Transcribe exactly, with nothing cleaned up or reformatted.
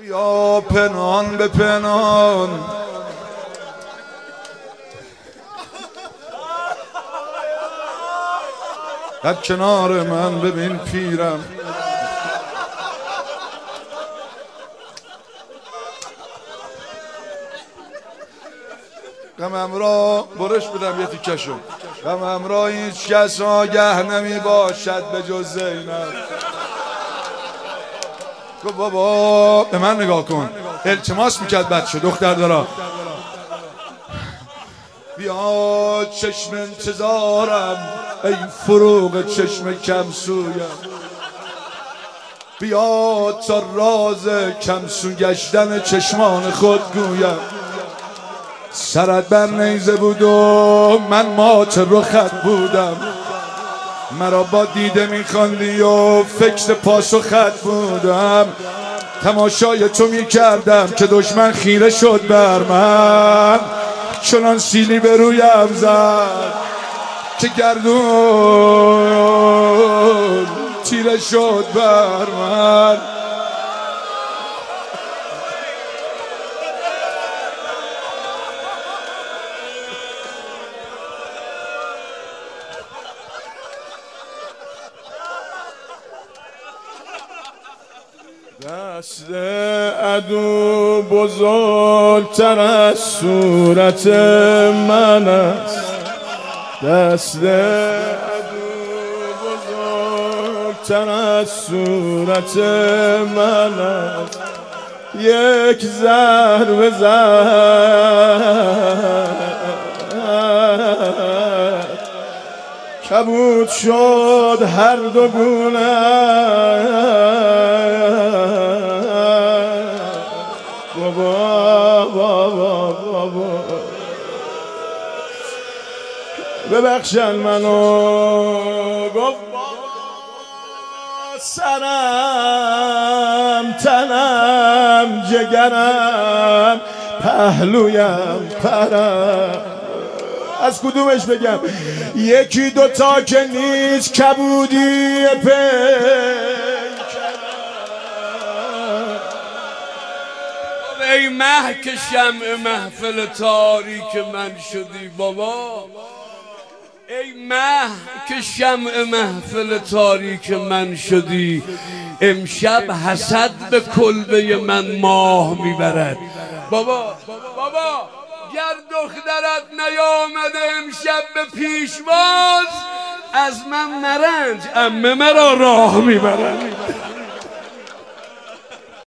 بیا پنهان به پنهان در کنار من ببین پیرم غمم را برش بدم یه تیکشو غمم را هیچ کس آگه نمی باشد به جز زینب. گفت بابا به من نگاه کن، التماس میکرد بچه دختر دارا، بیا چشم انتظارم ای فروغ چشم کمسویم، بیا تا راز کمسو گشتن چشمان خود گویم. سرت بر نیزه بود و من مات رخت بودم، مرا با دیده میخواندی و فکر پاسخت بودم. تماشای تو میکردم که دشمن خیره شد بر من، چنان سیلی به رویم زد که گردون تیره شد بر من. دست عدو بزرگتر از صورت من است، دست عدو بزرگتر از صورت من است. یک ضربه زد کبود شد هر دو گونه، بابا بابا بابا ببخشن منو. گفت سرم تنم جگرم پهلویم پرم. از کدومش بگم؟ یکی دوتا که نیست کبودی پیکرم. ای مه که شمع محفل تاریک من شدی بابا، ای مه که شمع محفل تاریک من شدی. امشب حسد به کلبه من ماه میبرد بابا. بابا گر دخترت نیامده امشب به پیشواز، از من نرنج عمه مرا راه میبرد.